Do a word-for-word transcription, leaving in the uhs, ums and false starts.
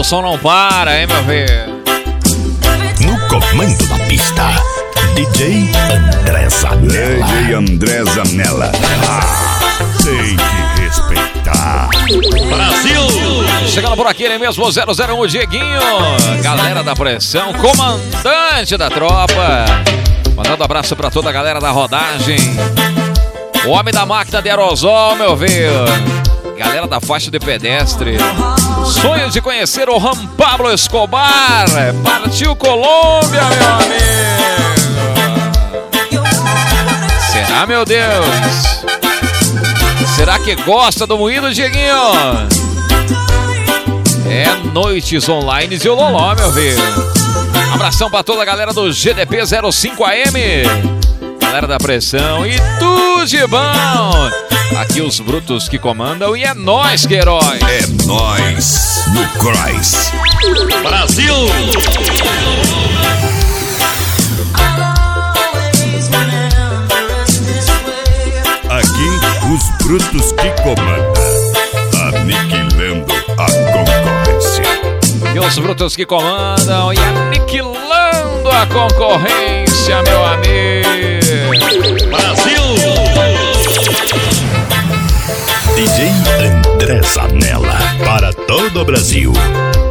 o som não para, hein, meu velho? No comando da pista, D J André Zanella. D J André Zanella. Ah, tem que respeitar. Brasil! Chegando por aqui, ele mesmo, zero zero um, o Dieguinho. Galera da pressão, comandante da tropa. Mandando abraço pra toda a galera da rodagem. O homem da máquina de aerosol, meu velho. Galera da faixa de pedestre. Sonho de conhecer o Juan Pablo Escobar. Partiu Colômbia, meu amigo. Será, meu Deus? Será que gosta do moído, Dieguinho? É noites online e o Loló, meu velho. Abração pra toda a galera do G D P zero cinco A M. Galera da pressão e tudo de bom. Aqui os brutos que comandam e é nós que herói. É nós no Cross. Brasil! Aqui os brutos que comandam, aniquilando a concorrência. E os brutos que comandam e aniquilando a concorrência, meu amigo. Brasil! D J André Zanella para todo o Brasil.